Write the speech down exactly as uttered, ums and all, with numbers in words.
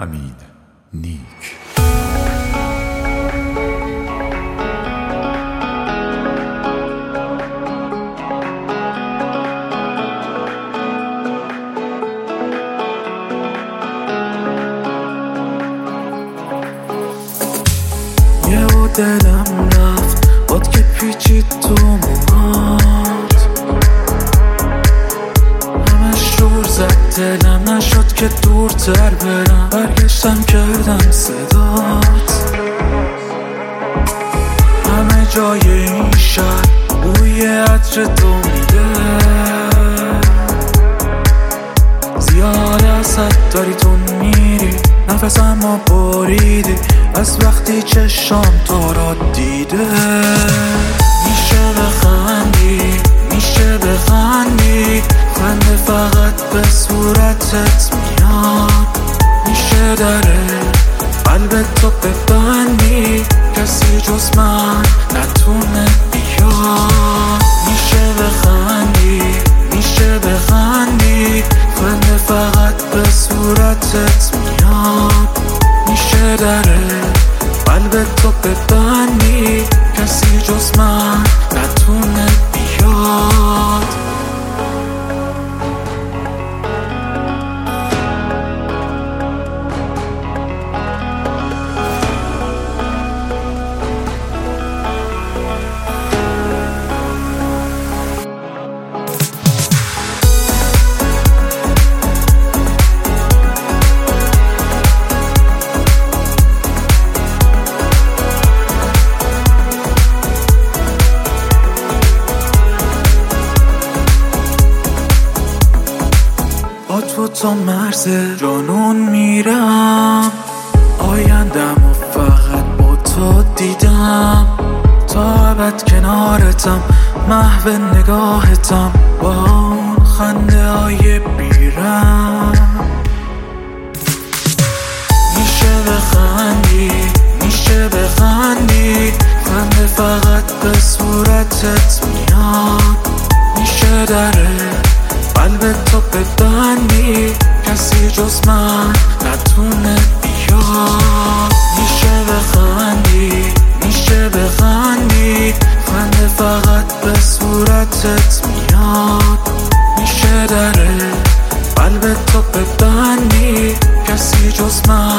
امین نیک. یه و دلم رفت باد که پیچید تو موهات، همش شور زد دلم، نشد که دورتر برم، برگشتم کردم صدات. همه جای این شهر بوی عطر تو میده، زیاد ازت داری تو میری، نفسم ما بریدی از وقتی چشام تو را دیده. میشه بخندی، میشه بخندی، خنده فقط به صورتت میاد. میشه دره قلب تو ببندی، کسی جز من نتونه بیاد. میشه بخندی، میشه بخندی، خنده فقط به صورتت میاد. میشه دره قلب تو ببندی، کسی جز من نتونه بیاد. با تو تا مرز جانون میرم، آیندم و فقط با تو دیدم. تا ابد کنارتم، محو نگاهتم، با اون خنده های بیرم. میشه بخندی، میشه بخندی، خنده فقط به صورتت میاد. میشه دره قلب تو ببندی، کسی جز من نتونه بیاد. میشه بخندی، میشه بخندی، خنده فقط به صورتت میاد. میشه دره قلب تو ببندی، کسی جز من